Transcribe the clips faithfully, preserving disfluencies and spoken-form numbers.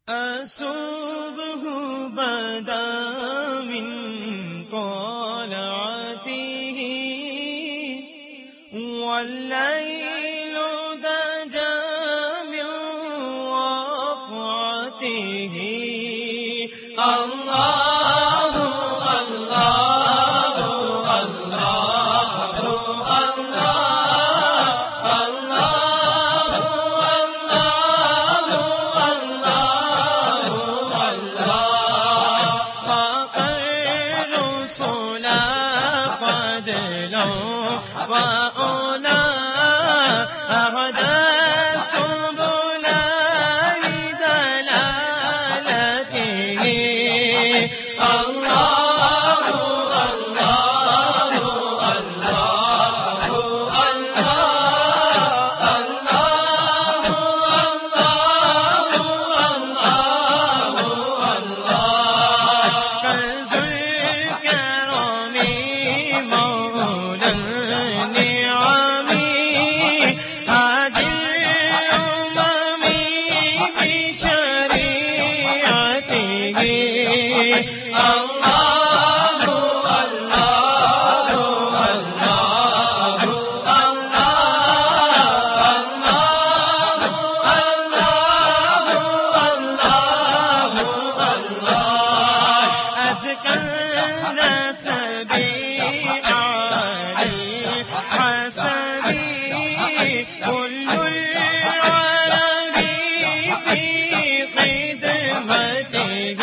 الصبح بدا من طلعته والليل دجا من رفعته الله الله الله وأولى أهدى سبل لدلالته الله الله الله كنز الكرم مولى كل العالم في خدمته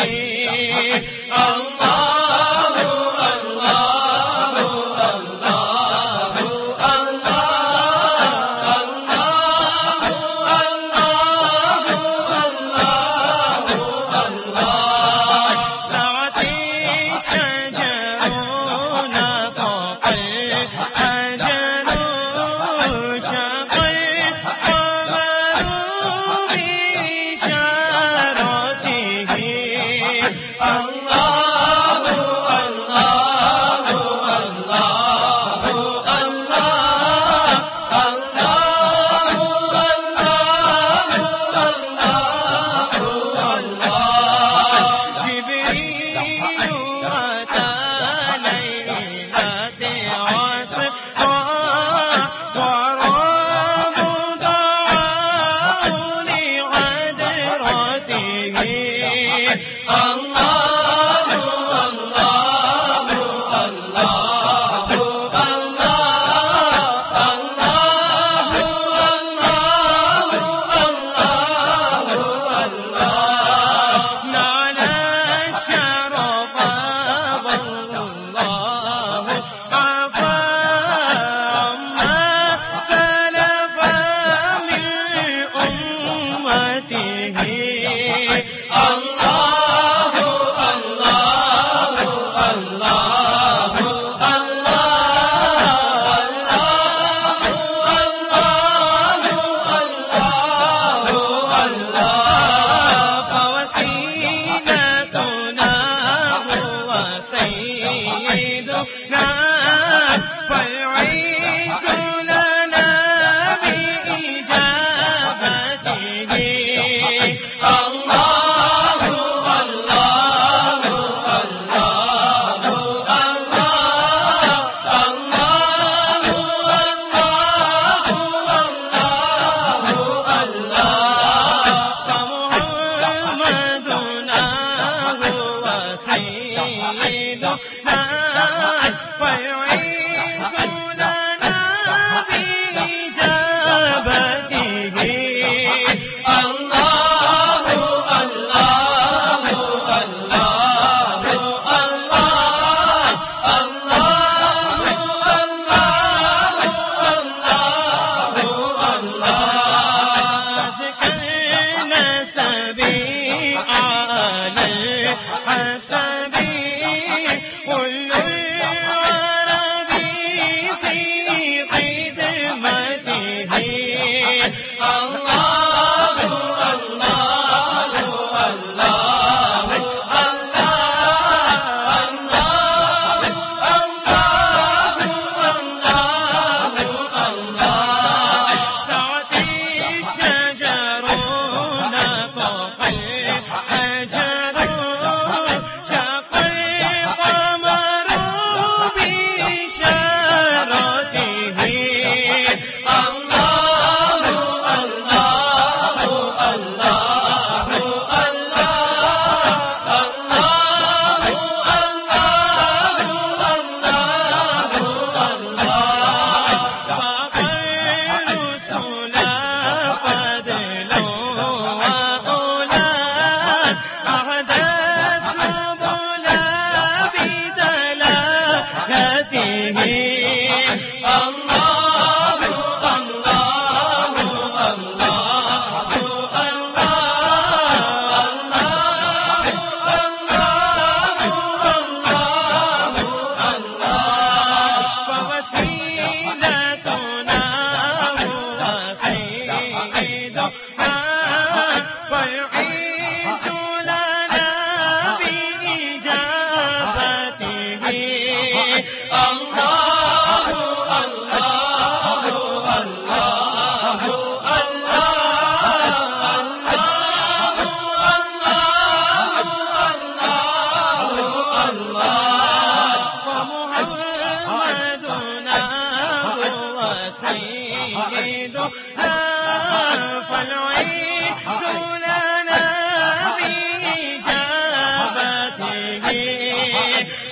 الله الله الله الله سعت الشجر نطق الحجر شق القمر بإشارته الله الله الله جبريل أتى ليلة عصفا ورب دعاه لعذرته الله الله الله نال الشرف والله عفا عما سلف من أمته الله الله الله فوسيلتنا هو سيدنا فالعز لنا بإجابته الله الله فمحمدنا هو سيدنا فالعز لنا بإجابته الله الله ذكرنا سبي على الحسب كل العرب في خدمته الله الله الله سعت الشجر نطق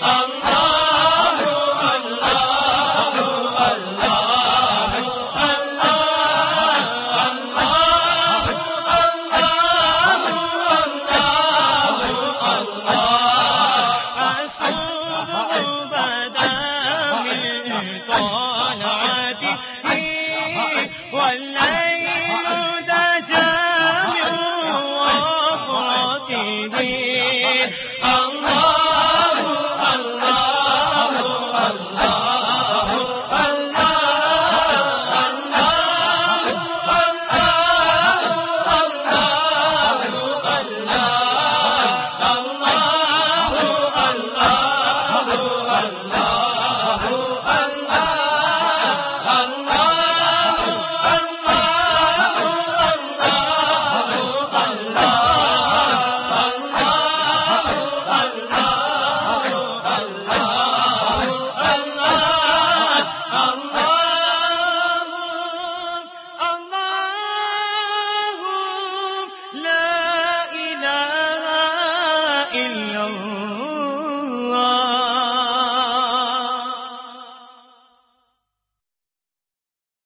اللہ